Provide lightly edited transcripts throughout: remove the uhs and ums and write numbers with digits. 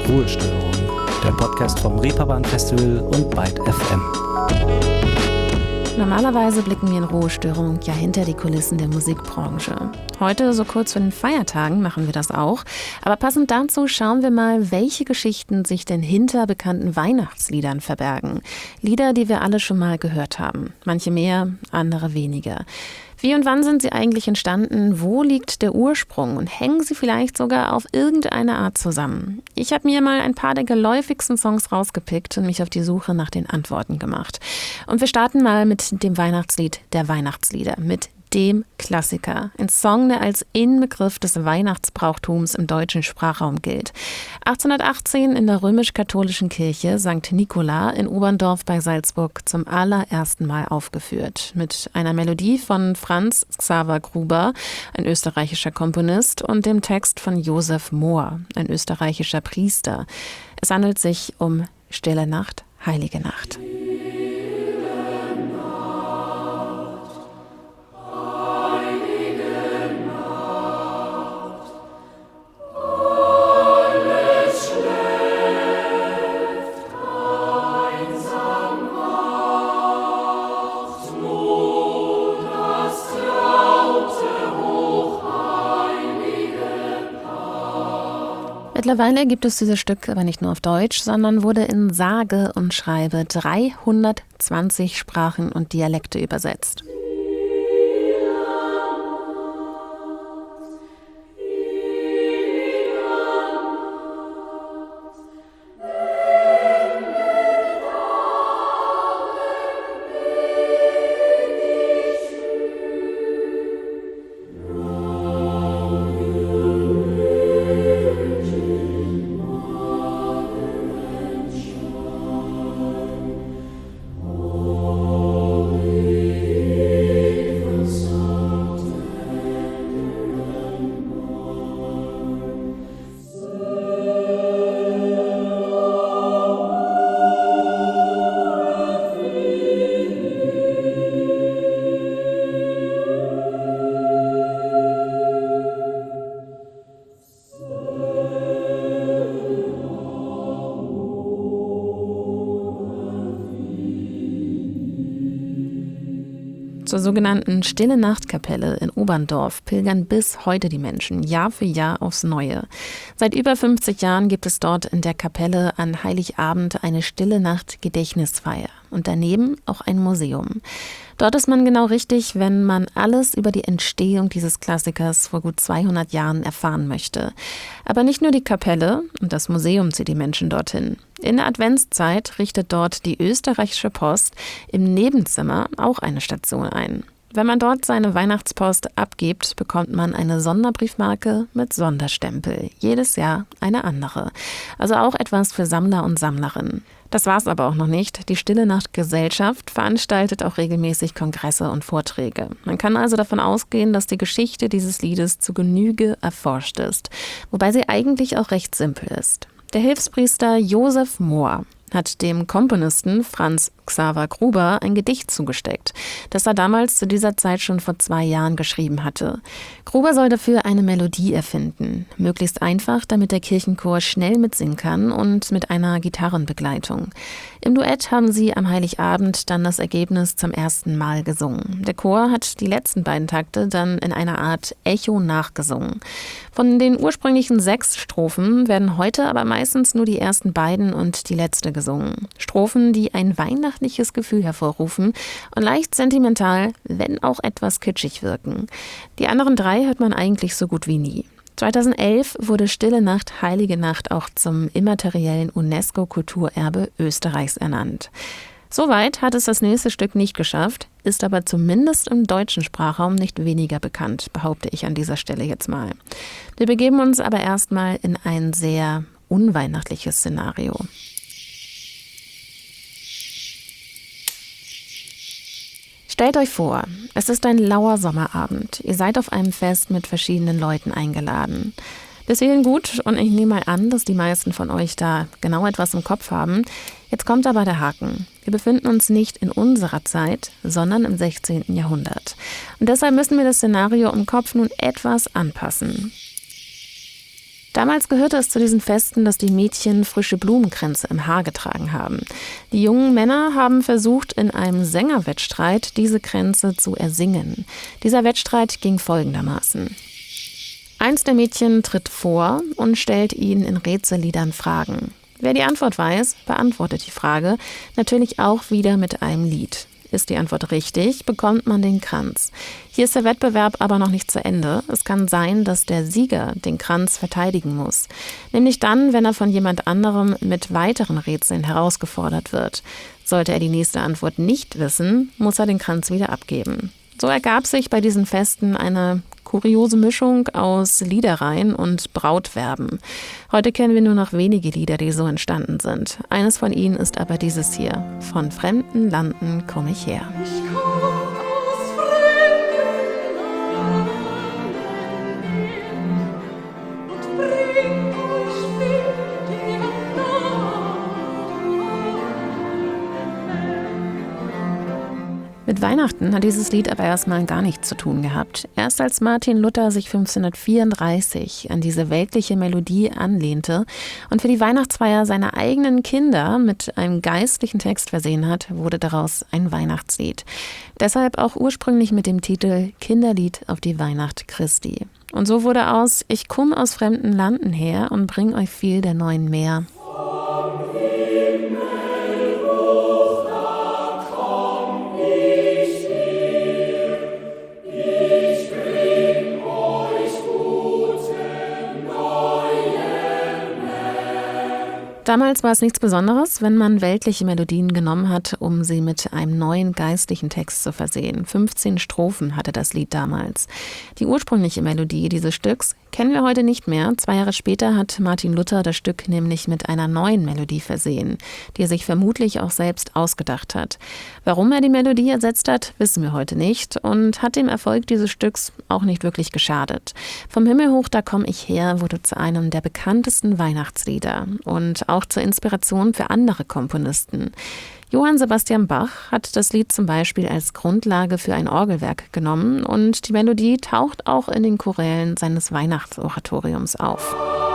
Ruhestörung, der Podcast vom Reeperbahn Festival und Byte FM. Normalerweise blicken wir in Ruhestörung ja hinter die Kulissen der Musikbranche. Heute, so kurz vor den Feiertagen, machen wir das auch. Aber passend dazu schauen wir mal, welche Geschichten sich denn hinter bekannten Weihnachtsliedern verbergen. Lieder, die wir alle schon mal gehört haben. Manche mehr, andere weniger. Wie und wann sind sie eigentlich entstanden? Wo liegt der Ursprung? Und hängen sie vielleicht sogar auf irgendeine Art zusammen? Ich habe mir mal ein paar der geläufigsten Songs rausgepickt und mich auf die Suche nach den Antworten gemacht. Und wir starten mal mit dem Weihnachtslied der Weihnachtslieder, mit dem Klassiker. Ein Song, der als Inbegriff des Weihnachtsbrauchtums im deutschen Sprachraum gilt. 1818 in der römisch-katholischen Kirche St. Nikola in Oberndorf bei Salzburg zum allerersten Mal aufgeführt. Mit einer Melodie von Franz Xaver Gruber, ein österreichischer Komponist, und dem Text von Josef Mohr, ein österreichischer Priester. Es handelt sich um Stille Nacht, Heilige Nacht. Mittlerweile gibt es dieses Stück aber nicht nur auf Deutsch, sondern wurde in sage und schreibe 320 Sprachen und Dialekte übersetzt. Zur sogenannten Stille-Nacht-Kapelle in Oberndorf pilgern bis heute die Menschen Jahr für Jahr aufs Neue. Seit über 50 Jahren gibt es dort in der Kapelle an Heiligabend eine Stille-Nacht-Gedächtnisfeier und daneben auch ein Museum. Dort ist man genau richtig, wenn man alles über die Entstehung dieses Klassikers vor gut 200 Jahren erfahren möchte. Aber nicht nur die Kapelle und das Museum zieht die Menschen dorthin. In der Adventszeit richtet dort die österreichische Post im Nebenzimmer auch eine Station ein. Wenn man dort seine Weihnachtspost abgibt, bekommt man eine Sonderbriefmarke mit Sonderstempel. Jedes Jahr eine andere. Also auch etwas für Sammler und Sammlerinnen. Das war's aber auch noch nicht. Die Stille Nacht Gesellschaft veranstaltet auch regelmäßig Kongresse und Vorträge. Man kann also davon ausgehen, dass die Geschichte dieses Liedes zu Genüge erforscht ist. Wobei sie eigentlich auch recht simpel ist. Der Hilfspriester Josef Mohr hat dem Komponisten Franz Xaver Gruber ein Gedicht zugesteckt, das er damals zu dieser Zeit schon vor 2 Jahren geschrieben hatte. Gruber soll dafür eine Melodie erfinden, möglichst einfach, damit der Kirchenchor schnell mitsingen kann und mit einer Gitarrenbegleitung. Im Duett haben sie am Heiligabend dann das Ergebnis zum ersten Mal gesungen. Der Chor hat die letzten beiden Takte dann in einer Art Echo nachgesungen. Von den ursprünglichen 6 Strophen werden heute aber meistens nur die ersten beiden und die letzte gesungen. Strophen, die ein weihnachtliches Gefühl hervorrufen und leicht sentimental, wenn auch etwas kitschig wirken. Die anderen 3 hört man eigentlich so gut wie nie. 2011 wurde Stille Nacht, Heilige Nacht auch zum immateriellen UNESCO-Kulturerbe Österreichs ernannt. Soweit hat es das nächste Stück nicht geschafft, ist aber zumindest im deutschen Sprachraum nicht weniger bekannt, behaupte ich an dieser Stelle jetzt mal. Wir begeben uns aber erstmal in ein sehr unweihnachtliches Szenario. Stellt euch vor, es ist ein lauer Sommerabend. Ihr seid auf einem Fest mit verschiedenen Leuten eingeladen. Bis hierhin gut und ich nehme mal an, dass die meisten von euch da genau etwas im Kopf haben. Jetzt kommt aber der Haken. Wir befinden uns nicht in unserer Zeit, sondern im 16. Jahrhundert. Und deshalb müssen wir das Szenario im Kopf nun etwas anpassen. Damals gehörte es zu diesen Festen, dass die Mädchen frische Blumenkränze im Haar getragen haben. Die jungen Männer haben versucht, in einem Sängerwettstreit diese Kränze zu ersingen. Dieser Wettstreit ging folgendermaßen. Eins der Mädchen tritt vor und stellt ihnen in Rätselliedern Fragen. Wer die Antwort weiß, beantwortet die Frage, natürlich auch wieder mit einem Lied. Ist die Antwort richtig, bekommt man den Kranz. Hier ist der Wettbewerb aber noch nicht zu Ende. Es kann sein, dass der Sieger den Kranz verteidigen muss. Nämlich dann, wenn er von jemand anderem mit weiteren Rätseln herausgefordert wird. Sollte er die nächste Antwort nicht wissen, muss er den Kranz wieder abgeben. So ergab sich bei diesen Festen eine kuriose Mischung aus Liedereien und Brautverben. Heute kennen wir nur noch wenige Lieder, die so entstanden sind. Eines von ihnen ist aber dieses hier. Von fremden Landen komm ich her. Ich komm aus fremden Landen und bring euch viel Mit Weihnachten hat dieses Lied aber erstmal gar nichts zu tun gehabt. Erst als Martin Luther sich 1534 an diese weltliche Melodie anlehnte und für die Weihnachtsfeier seine eigenen Kinder mit einem geistlichen Text versehen hat, wurde daraus ein Weihnachtslied. Deshalb auch ursprünglich mit dem Titel Kinderlied auf die Weihnacht Christi. Und so wurde aus Ich komm aus fremden Landen her und bring euch viel der neuen mehr. Damals war es nichts Besonderes, wenn man weltliche Melodien genommen hat, um sie mit einem neuen geistlichen Text zu versehen. 15 Strophen hatte das Lied damals. Die ursprüngliche Melodie dieses Stücks kennen wir heute nicht mehr. 2 Jahre später hat Martin Luther das Stück nämlich mit einer neuen Melodie versehen, die er sich vermutlich auch selbst ausgedacht hat. Warum er die Melodie ersetzt hat, wissen wir heute nicht und hat dem Erfolg dieses Stücks auch nicht wirklich geschadet. Vom Himmel hoch, da komm ich her wurde zu einem der bekanntesten Weihnachtslieder und auch zur Inspiration für andere Komponisten. Johann Sebastian Bach hat das Lied zum Beispiel als Grundlage für ein Orgelwerk genommen und die Melodie taucht auch in den Chorälen seines Weihnachtsoratoriums auf.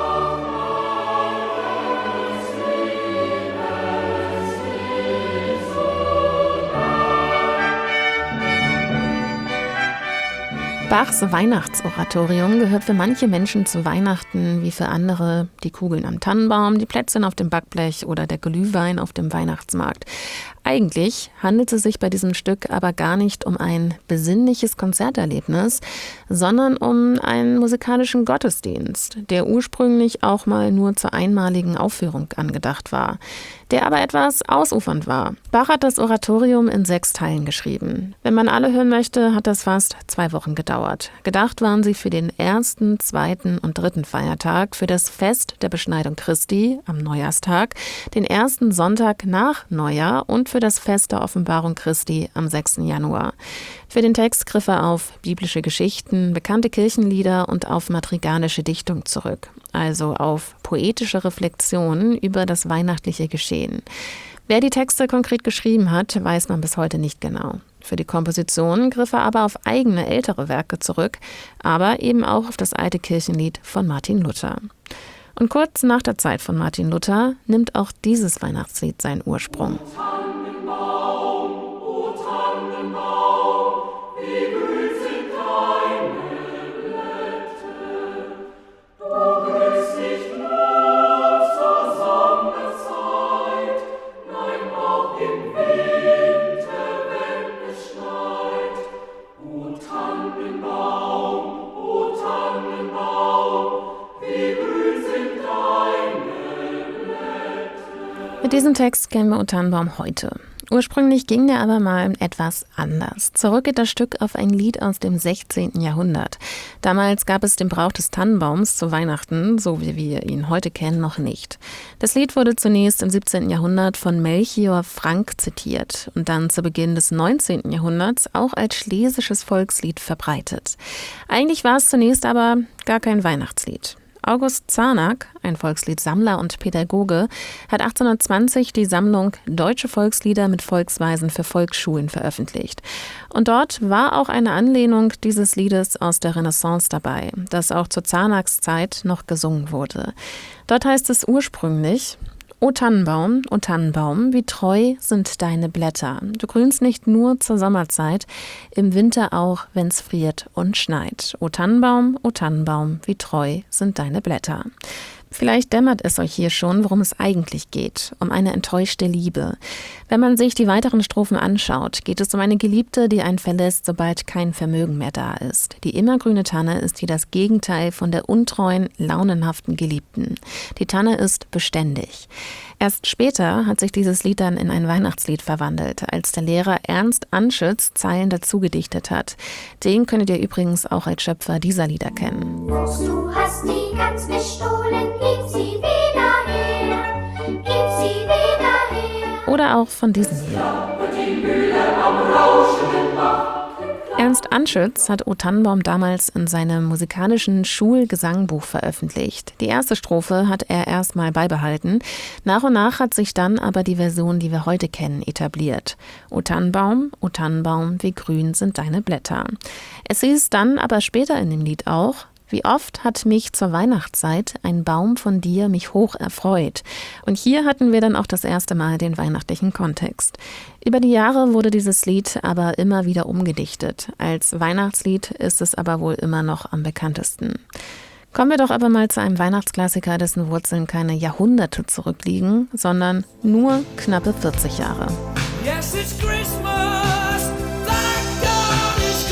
Bachs Weihnachtsoratorium gehört für manche Menschen zu Weihnachten wie für andere die Kugeln am Tannenbaum, die Plätzchen auf dem Backblech oder der Glühwein auf dem Weihnachtsmarkt. Eigentlich handelt es sich bei diesem Stück aber gar nicht um ein besinnliches Konzerterlebnis, sondern um einen musikalischen Gottesdienst, der ursprünglich auch mal nur zur einmaligen Aufführung angedacht war, der aber etwas ausufernd war. Bach hat das Oratorium in 6 Teilen geschrieben. Wenn man alle hören möchte, hat das fast 2 Wochen gedauert. Gedacht waren sie für den 1., 2. und 3. Feiertag, für das Fest der Beschneidung Christi am Neujahrstag, den 1. Sonntag nach Neujahr und für das Fest der Offenbarung Christi am 6. Januar. Für den Text griff er auf biblische Geschichten, bekannte Kirchenlieder und auf madrigalische Dichtung zurück, also auf poetische Reflexionen über das weihnachtliche Geschehen. Wer die Texte konkret geschrieben hat, weiß man bis heute nicht genau. Für die Komposition griff er aber auf eigene ältere Werke zurück, aber eben auch auf das alte Kirchenlied von Martin Luther. Und kurz nach der Zeit von Martin Luther nimmt auch dieses Weihnachtslied seinen Ursprung. Mit diesem Text kennen wir O Tannenbaum heute. Ursprünglich ging der aber mal etwas anders. Zurück geht das Stück auf ein Lied aus dem 16. Jahrhundert. Damals gab es den Brauch des Tannenbaums zu Weihnachten, so wie wir ihn heute kennen, noch nicht. Das Lied wurde zunächst im 17. Jahrhundert von Melchior Frank zitiert und dann zu Beginn des 19. Jahrhunderts auch als schlesisches Volkslied verbreitet. Eigentlich war es zunächst aber gar kein Weihnachtslied. August Zarnack, ein Volksliedsammler und Pädagoge, hat 1820 die Sammlung Deutsche Volkslieder mit Volksweisen für Volksschulen veröffentlicht. Und dort war auch eine Anlehnung dieses Liedes aus der Renaissance dabei, das auch zu Zarnacks Zeit noch gesungen wurde. Dort heißt es ursprünglich: O Tannenbaum, wie treu sind deine Blätter. Du grünst nicht nur zur Sommerzeit, im Winter auch, wenn's friert und schneit. O Tannenbaum, wie treu sind deine Blätter. Vielleicht dämmert es euch hier schon, worum es eigentlich geht. Um eine enttäuschte Liebe. Wenn man sich die weiteren Strophen anschaut, geht es um eine Geliebte, die einen verlässt, sobald kein Vermögen mehr da ist. Die immergrüne Tanne ist hier das Gegenteil von der untreuen, launenhaften Geliebten. Die Tanne ist beständig. Erst später hat sich dieses Lied dann in ein Weihnachtslied verwandelt, als der Lehrer Ernst Anschütz Zeilen dazu gedichtet hat. Den könntet ihr übrigens auch als Schöpfer dieser Lieder kennen. Du hast die Gans gestohlen, gib sie wieder her, gib sie wieder her. Oder auch von diesem hier. Ernst Anschütz hat O Tannenbaum damals in seinem musikalischen Schulgesangbuch veröffentlicht. Die erste Strophe hat er erstmal beibehalten. Nach und nach hat sich dann aber die Version, die wir heute kennen, etabliert. O Tannenbaum, wie grün sind deine Blätter. Es hieß dann aber später in dem Lied auch: Wie oft hat mich zur Weihnachtszeit ein Baum von dir mich hoch erfreut. Und hier hatten wir dann auch das erste Mal den weihnachtlichen Kontext. Über die Jahre wurde dieses Lied aber immer wieder umgedichtet. Als Weihnachtslied ist es aber wohl immer noch am bekanntesten. Kommen wir doch aber mal zu einem Weihnachtsklassiker, dessen Wurzeln keine Jahrhunderte zurückliegen, sondern nur knappe 40 Jahre. Yes, it's Christmas. Thank God it's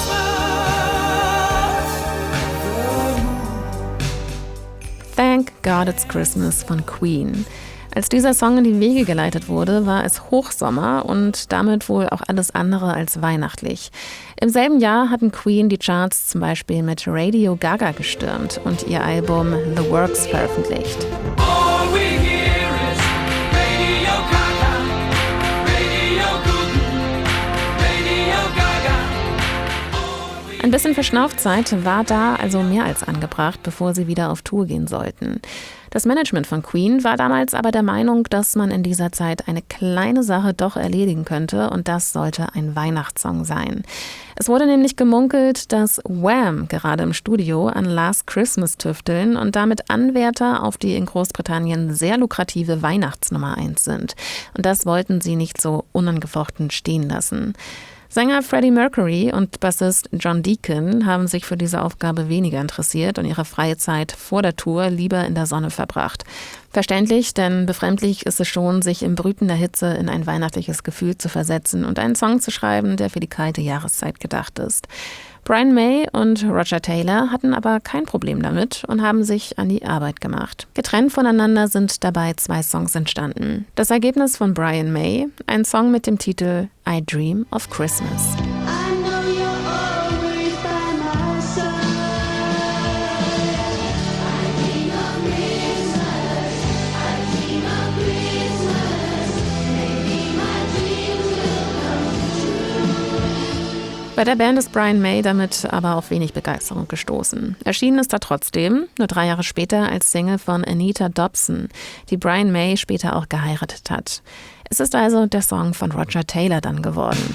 Christmas. Thank God It's Christmas von Queen. Als dieser Song in die Wege geleitet wurde, war es Hochsommer und damit wohl auch alles andere als weihnachtlich. Im selben Jahr hatten Queen die Charts zum Beispiel mit Radio Gaga gestürmt und ihr Album The Works veröffentlicht. All we hear is Radio Gaga, Radio Goo, Radio Gaga. Ein bisschen Verschnaufzeit war da also mehr als angebracht, bevor sie wieder auf Tour gehen sollten. Das Management von Queen war damals aber der Meinung, dass man in dieser Zeit eine kleine Sache doch erledigen könnte, und das sollte ein Weihnachtssong sein. Es wurde nämlich gemunkelt, dass Wham gerade im Studio an Last Christmas tüfteln und damit Anwärter auf die in Großbritannien sehr lukrative Weihnachtsnummer 1 sind. Und das wollten sie nicht so unangefochten stehen lassen. Sänger Freddie Mercury und Bassist John Deacon haben sich für diese Aufgabe weniger interessiert und ihre freie Zeit vor der Tour lieber in der Sonne verbracht. Verständlich, denn befremdlich ist es schon, sich im Brüten der Hitze in ein weihnachtliches Gefühl zu versetzen und einen Song zu schreiben, der für die kalte Jahreszeit gedacht ist. Brian May und Roger Taylor hatten aber kein Problem damit und haben sich an die Arbeit gemacht. Getrennt voneinander sind dabei 2 Songs entstanden. Das Ergebnis von Brian May, ein Song mit dem Titel I Dream of Christmas. I know you're always by my side. I dream of Christmas. I dream of Christmas. Maybe my dreams will come true. Bei der Band ist Brian May damit aber auf wenig Begeisterung gestoßen. Erschienen ist er trotzdem, nur 3 Jahre später als Single von Anita Dobson, die Brian May später auch geheiratet hat. Es ist also der Song von Roger Taylor dann geworden.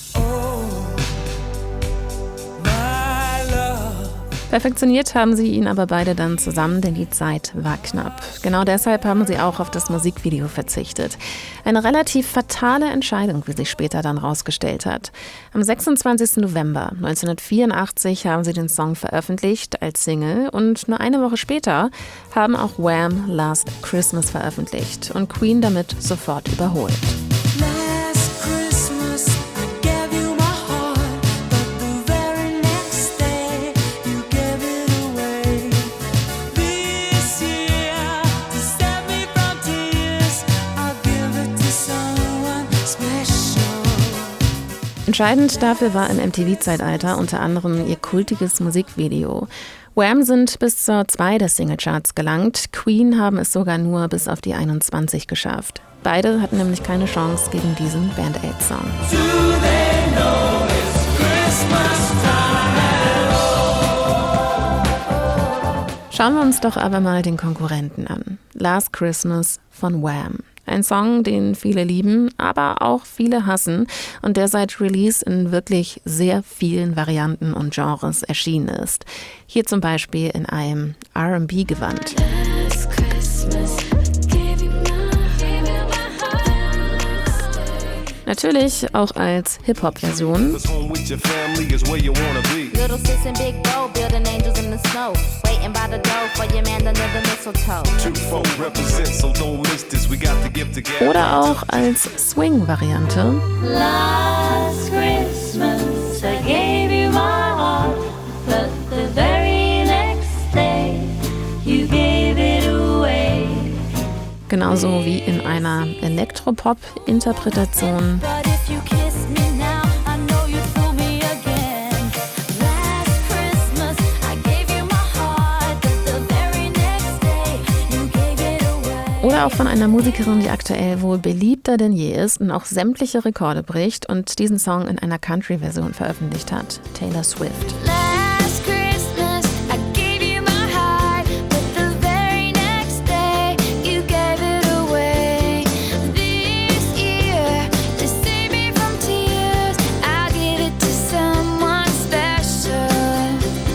Perfektioniert haben sie ihn aber beide dann zusammen, denn die Zeit war knapp. Genau deshalb haben sie auch auf das Musikvideo verzichtet. Eine relativ fatale Entscheidung, wie sich später dann rausgestellt hat. Am 26. November 1984 haben sie den Song veröffentlicht als Single und nur eine Woche später haben auch Wham! Last Christmas veröffentlicht und Queen damit sofort überholt. Last Christmas I gave you my heart, but the very next day you gave it away. This year to save me from tears, I'll give it to someone special. Entscheidend dafür war im MTV-Zeitalter unter anderem ihr kultiges Musikvideo. Wham! Sind bis zur 2 der Singlecharts gelangt, Queen haben es sogar nur bis auf die 21 geschafft. Beide hatten nämlich keine Chance gegen diesen Band-Aid-Song. Do they know it's Christmas time? Schauen wir uns doch aber mal den Konkurrenten an. Last Christmas von Wham. Ein Song, den viele lieben, aber auch viele hassen und der seit Release in wirklich sehr vielen Varianten und Genres erschienen ist. Hier zum Beispiel in einem R&B-Gewand. Natürlich auch als Hip-Hop-Version. Little sis and big bro, building angels in the snow. Waiting by the door for your man under the mistletoe. Oder auch als Swing-Variante. Last Christmas I gave you my heart, but the very next day you gave it away. Genauso wie in einer Elektropop-Interpretation. But if you kiss me now, I know you'd fool me again. Last Christmas I gave you my heart, but the very next day you gave it away. Oder auch von einer Musikerin, die aktuell wohl beliebter denn je ist und auch sämtliche Rekorde bricht und diesen Song in einer Country-Version veröffentlicht hat, Taylor Swift. Last Christmas I gave you my heart, but the very next day you gave it away. This year, to save me from tears, I'll give it to someone special.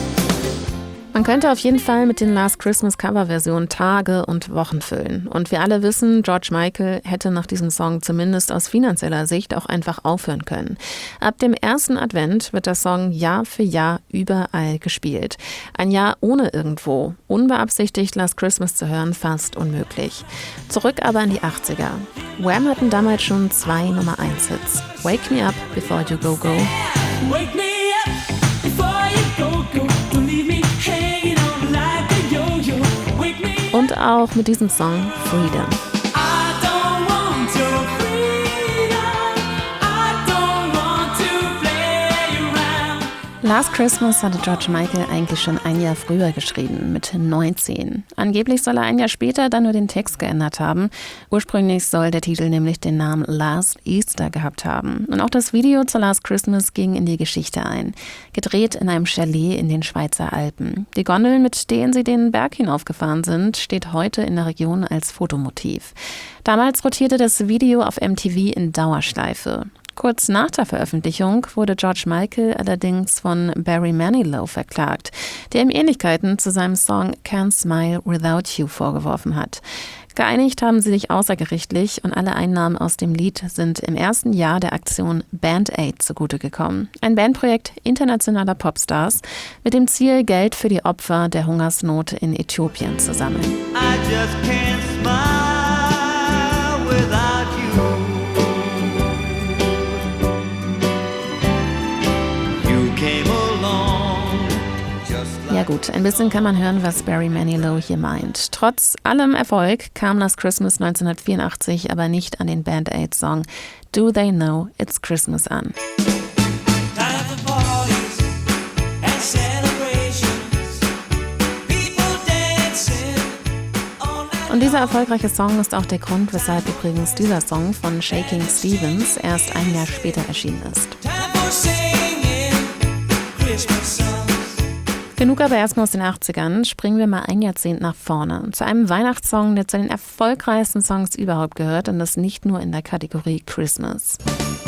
Man könnte auf jeden Fall mit den Last Christmas Coverversionen Tage und Wochen füllen. Und wir alle wissen, George Michael hätte nach diesem Song zumindest aus finanzieller Sicht auch einfach aufhören können. Ab dem ersten Advent wird der Song Jahr für Jahr überall gespielt. Ein Jahr ohne irgendwo, unbeabsichtigt Last Christmas zu hören, fast unmöglich. Zurück aber in die 80er. Wham hatten damals schon 2 Nummer-1-Hits. Wake Me Up Before You Go Go. Wake me up before you go, go. Don't leave me hanging on like a yo-yo. Wake me up. Und auch mit diesem Song Freedom. I don't want your freedom. I don't want to play around. Last Christmas hatte George Michael eigentlich schon ein Jahr früher geschrieben, mit 19. Angeblich soll er ein Jahr später dann nur den Text geändert haben. Ursprünglich soll der Titel nämlich den Namen Last Easter gehabt haben. Und auch das Video zu Last Christmas ging in die Geschichte ein. Gedreht in einem Chalet in den Schweizer Alpen. Die Gondel, mit denen sie den Berg hinaufgefahren sind, steht heute in der Region als Fotomotiv. Damals rotierte das Video auf MTV in Dauerschleife. Kurz nach der Veröffentlichung wurde George Michael allerdings von Barry Manilow verklagt, der ihm Ähnlichkeiten zu seinem Song Can't Smile Without You vorgeworfen hat. Geeinigt haben sie sich außergerichtlich und alle Einnahmen aus dem Lied sind im ersten Jahr der Aktion Band Aid zugute gekommen. Ein Bandprojekt internationaler Popstars mit dem Ziel, Geld für die Opfer der Hungersnot in Äthiopien zu sammeln. I just can't smile without you. You came along just Ja like gut, ein bisschen kann man hören, was Barry Manilow hier meint. Trotz allem Erfolg kam Last Christmas 1984 aber nicht an den Band Aid-Song Do They Know It's Christmas an. Time for parties and celebrations. People dancing all night. Und dieser erfolgreiche Song ist auch der Grund, weshalb übrigens dieser Song von Shaking Stevens erst ein Jahr später erschienen ist. Time for singing Christmas songs. Genug aber erstmal aus den 80ern, springen wir mal ein Jahrzehnt nach vorne. Zu einem Weihnachtssong, der zu den erfolgreichsten Songs überhaupt gehört und das nicht nur in der Kategorie Christmas.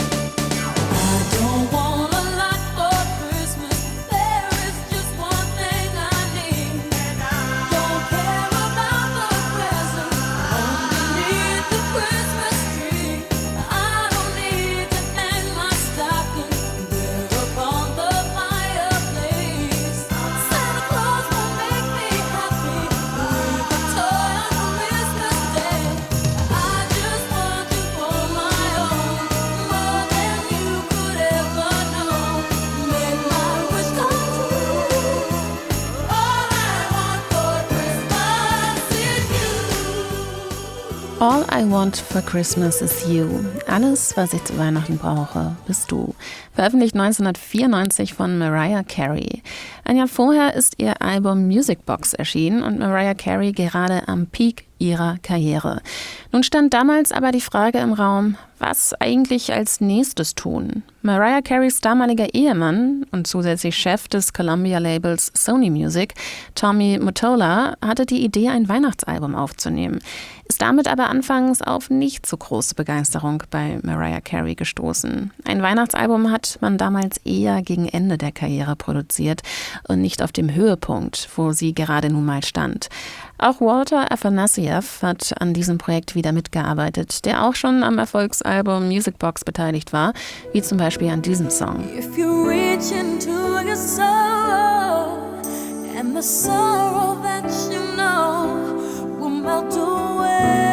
Don't want a lot for Christmas. There is just one thing I need. Don't care about the presents underneath the Christmas tree. I don't need to hang my stocking there upon the fireplace. Santa Claus will make me happy with a toy on Christmas Day. I just want you for my own, more than you could ever know. Make my wish come true. All I want for Christmas is you. All I Want for Christmas is You. Alles, was ich zu Weihnachten brauche, bist du. Veröffentlicht 1994 von Mariah Carey. Ein Jahr vorher ist ihr Album Music Box erschienen und Mariah Carey gerade am Peak ihrer Karriere. Nun stand damals aber die Frage im Raum, Was eigentlich als nächstes tun? Mariah Careys damaliger Ehemann und zusätzlich Chef des Columbia-Labels Sony Music, Tommy Mottola, hatte die Idee, ein Weihnachtsalbum aufzunehmen, ist damit aber anfangs auf nicht so große Begeisterung bei Mariah Carey gestoßen. Ein Weihnachtsalbum hat man damals eher gegen Ende der Karriere produziert und nicht auf dem Höhepunkt, wo sie gerade nun mal stand. Auch Walter Afanasieff hat an diesem Projekt wieder mitgearbeitet, der auch schon am Erfolgsalbum Music Box beteiligt war, wie zum Beispiel an diesem Song. If you reach into your soul and the sorrow that you know will melt away,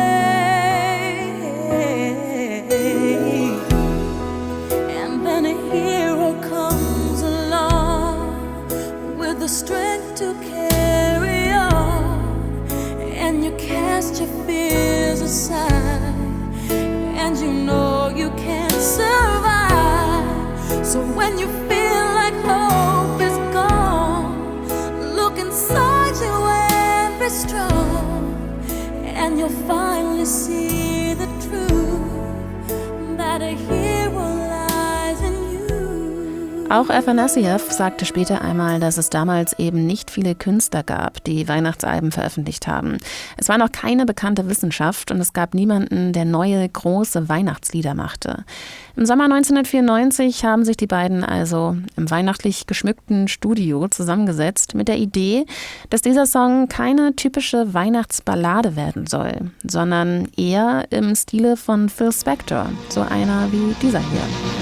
and then a hero comes along with the strength to carry on, and you cast your fears aside, and you know you can survive. So when you feel like hope is gone, look inside you and be strong, and you'll finally see the truth, that a hero lies in you. Auch Afanasieff sagte später einmal, dass es damals eben nicht viele Künstler gab, die Weihnachtsalben veröffentlicht haben. Es war noch keine bekannte Wissenschaft und es gab niemanden, der neue, große Weihnachtslieder machte. Im Sommer 1994 haben sich die beiden also im weihnachtlich geschmückten Studio zusammengesetzt mit der Idee, dass dieser Song keine typische Weihnachtsballade werden soll, sondern eher im Stile von Phil Spector, so einer wie dieser hier.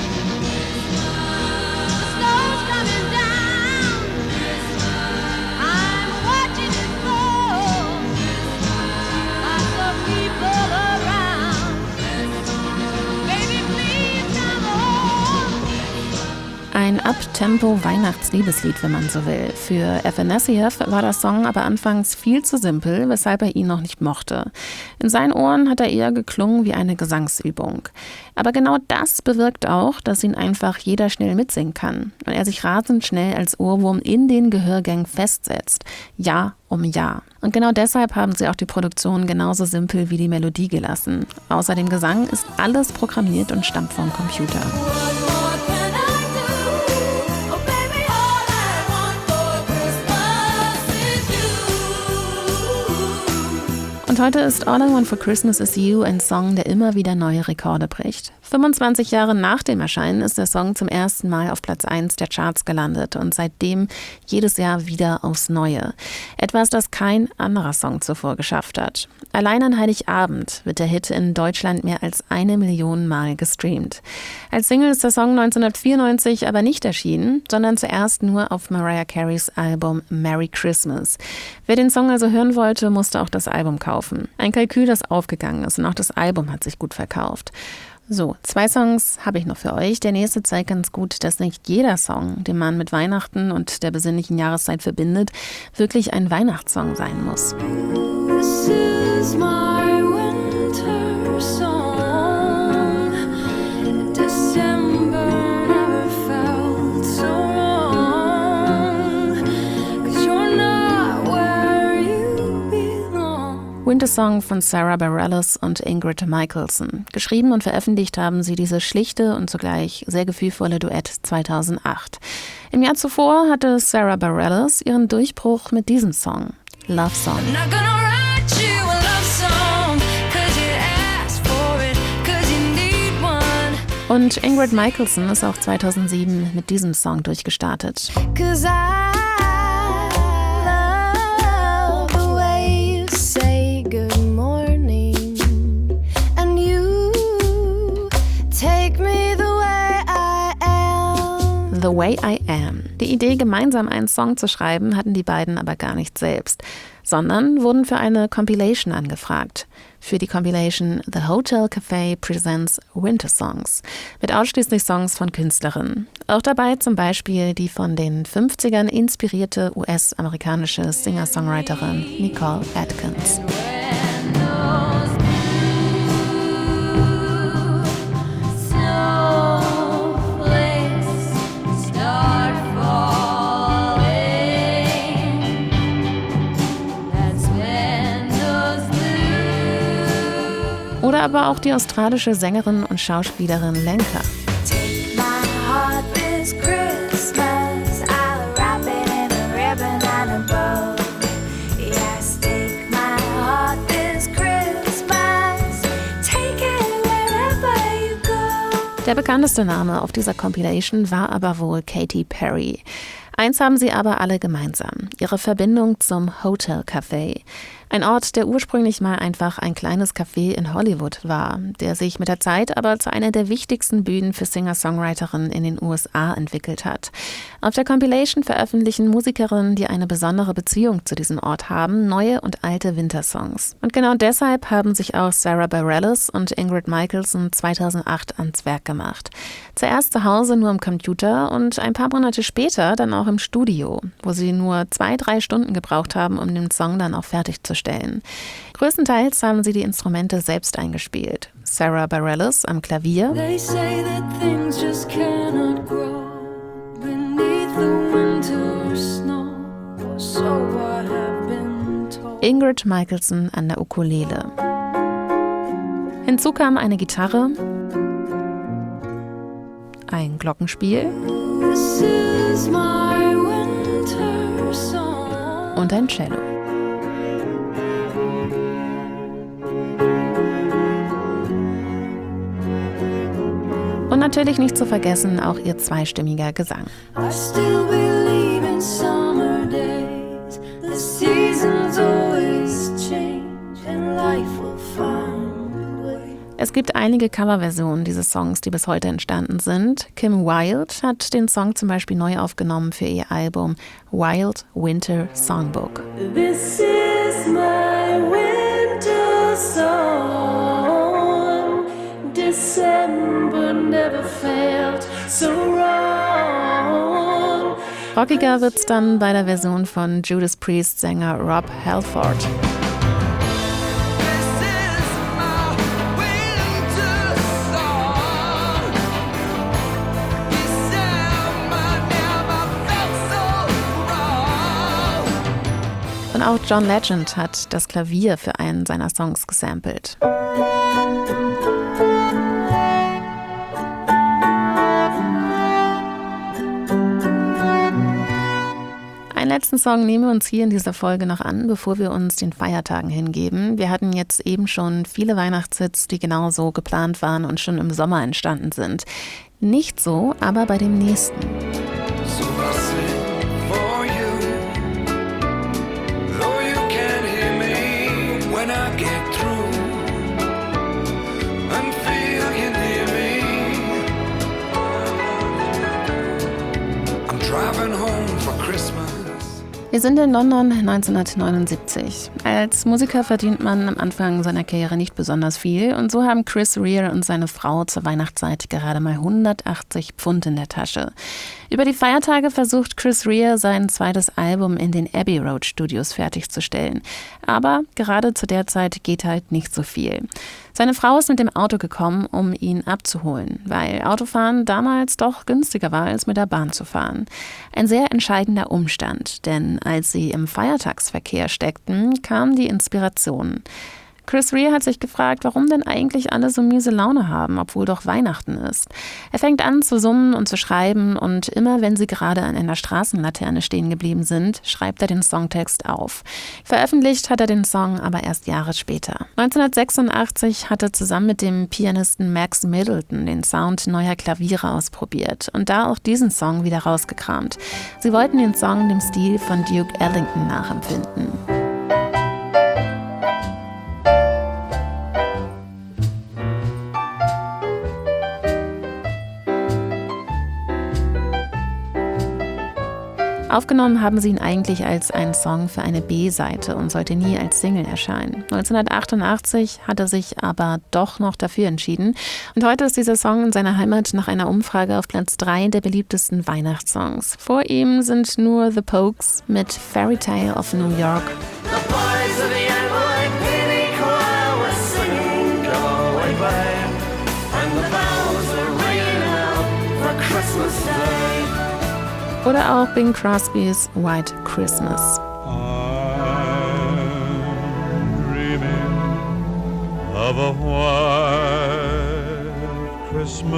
Snow's coming down. I'm watching it fall. Lots of people around. Baby, please come home. Ein Up-Tempo-Weihnachtsliebeslied, wenn man so will. Für Afanasieff war der Song aber anfangs viel zu simpel, weshalb er ihn noch nicht mochte. In seinen Ohren hat er eher geklungen wie eine Gesangsübung. Aber genau das bewirkt auch, dass ihn einfach jeder schnell mitsingen kann und er sich rasend schnell als Ohrwurm in den Gehörgängen festsetzt. Jahr um Jahr. Und genau deshalb haben sie auch die Produktion genauso simpel wie die Melodie gelassen. Außer dem Gesang ist alles programmiert und stammt vom Computer. What more can I do? Oh baby, all I want for Christmas is you. Und heute ist All I Want for Christmas is You ein Song, der immer wieder neue Rekorde bricht. 25 Jahre nach dem Erscheinen ist der Song zum ersten Mal auf Platz 1 der Charts gelandet und seitdem jedes Jahr wieder aufs Neue. Etwas, das kein anderer Song zuvor geschafft hat. Allein an Heiligabend wird der Hit in Deutschland mehr als 1 Million Mal gestreamt. Als Single ist der Song 1994 aber nicht erschienen, sondern zuerst nur auf Mariah Careys Album Merry Christmas. Wer den Song also hören wollte, musste auch das Album kaufen. Ein Kalkül, das aufgegangen ist und auch das Album hat sich gut verkauft. So, 2 Songs habe ich noch für euch. Der nächste zeigt ganz gut, dass nicht jeder Song, den man mit Weihnachten und der besinnlichen Jahreszeit verbindet, wirklich ein Weihnachtssong sein muss. This is my winter song. December never felt so wrong. 'Cause you're not where you belong. Winter Song von Sarah Bareilles und Ingrid Michaelson. Geschrieben und veröffentlicht haben sie dieses schlichte und zugleich sehr gefühlvolle Duett 2008. Im Jahr zuvor hatte Sarah Bareilles ihren Durchbruch mit diesem Song, Love Song. I'm not gonna write you a love song, 'cause you asked for it, 'cause you need one. Und Ingrid Michaelson ist auch 2007 mit diesem Song durchgestartet. 'Cause I love the way you say good morning, and you take me the way I am. The Way I Am. Die Idee, gemeinsam einen Song zu schreiben, hatten die beiden aber gar nicht selbst, sondern wurden für eine Compilation angefragt. Für die Compilation The Hotel Cafe Presents Winter Songs mit ausschließlich Songs von Künstlerinnen. Auch dabei zum Beispiel die von den 50ern inspirierte US-amerikanische Singer-Songwriterin Nicole Atkins. Oder Oder aber auch die australische Sängerin und Schauspielerin Lenka. Take my heart this Christmas, I'll wrap it in a ribbon and a bow. Yes, take my heart this Christmas, take it wherever you go. Der bekannteste Name auf dieser Compilation war aber wohl Katy Perry. Eins haben sie aber alle gemeinsam: ihre Verbindung zum Hotel Café. Ein Ort, der ursprünglich mal einfach ein kleines Café in Hollywood war, der sich mit der Zeit aber zu einer der wichtigsten Bühnen für Singer-Songwriterinnen in den USA entwickelt hat. Auf der Compilation veröffentlichen Musikerinnen, die eine besondere Beziehung zu diesem Ort haben, neue und alte Wintersongs. Und genau deshalb haben sich auch Sarah Bareilles und Ingrid Michaelson 2008 ans Werk gemacht. Zuerst zu Hause nur am Computer und ein paar Monate später dann auch im Studio, wo sie nur 2-3 Stunden gebraucht haben, um den Song dann auch fertigzustellen. Größtenteils haben sie die Instrumente selbst eingespielt. Sarah Bareilles am Klavier, They say that things just cannot grow beneath the winter snow, or so I have been told. Ingrid Michaelson an der Ukulele. Hinzu kam eine Gitarre, ein Glockenspiel This is my winter song. und ein Cello. Und natürlich nicht zu vergessen auch ihr zweistimmiger Gesang. I still believe in summer days. The seasons always change and life will find a way. Es gibt einige Coverversionen dieses Songs, die bis heute entstanden sind. Kim Wilde hat den Song zum Beispiel neu aufgenommen für ihr Album Wild Winter Songbook. This is my winter song. December never felt so wrong. Rockiger wird's dann bei der Version von Judas Priest-Sänger Rob Halford. This is my winter song. December never felt so wrong. Und auch John Legend hat das Klavier für einen seiner Songs gesampelt. Einen letzten Song nehmen wir uns hier in dieser Folge noch an, bevor wir uns den Feiertagen hingeben. Wir hatten jetzt eben schon viele Weihnachtshits, die genauso geplant waren und schon im Sommer entstanden sind. Nicht so, aber bei dem nächsten. So I sing for you, though you can't hear me when I get through, and feel you near me. I'm driving home for Christmas. Wir sind in London 1979. Als Musiker verdient man am Anfang seiner Karriere nicht besonders viel und so haben Chris Rea und seine Frau zur Weihnachtszeit gerade mal 180 Pfund in der Tasche. Über die Feiertage versucht Chris Rea sein zweites Album in den Abbey Road Studios fertigzustellen. Aber gerade zu der Zeit geht halt nicht so viel. Seine Frau ist mit dem Auto gekommen, um ihn abzuholen, weil Autofahren damals doch günstiger war, als mit der Bahn zu fahren. Ein sehr entscheidender Umstand, denn als sie im Feiertagsverkehr steckten, kam die Inspiration. Chris Rea hat sich gefragt, warum denn eigentlich alle so miese Laune haben, obwohl doch Weihnachten ist. Er fängt an zu summen und zu schreiben und immer wenn sie gerade an einer Straßenlaterne stehen geblieben sind, schreibt er den Songtext auf. Veröffentlicht hat er den Song aber erst Jahre später. 1986 hat er zusammen mit dem Pianisten Max Middleton den Sound neuer Klaviere ausprobiert und da auch diesen Song wieder rausgekramt. Sie wollten den Song dem Stil von Duke Ellington nachempfinden. Aufgenommen haben sie ihn eigentlich als einen Song für eine B-Seite und sollte nie als Single erscheinen. 1988 hat er sich aber doch noch dafür entschieden. Und heute ist dieser Song in seiner Heimat nach einer Umfrage auf Platz 3 der beliebtesten Weihnachtssongs. Vor ihm sind nur The Pogues mit Fairy Tale of New York. The boys of the NYPD choir were singing Go Away Babe, and the bells were ringing out for Christmas Day. Oder auch Bing Crosby's White Christmas. I'm dreaming of a white Christmas,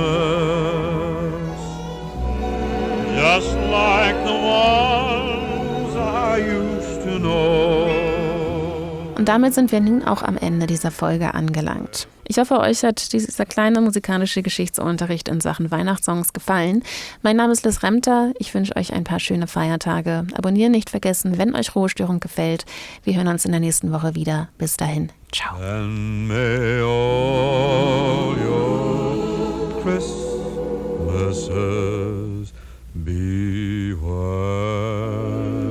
just like the ones I used to know. Und damit sind wir nun auch am Ende dieser Folge angelangt. Ich hoffe, euch hat dieser kleine musikalische Geschichtsunterricht in Sachen Weihnachtssongs gefallen. Mein Name ist Liz Remter. Ich wünsche euch ein paar schöne Feiertage. Abonnieren nicht vergessen, wenn euch Ruhestörung gefällt. Wir hören uns in der nächsten Woche wieder. Bis dahin. Ciao. And may all your Christmases be white.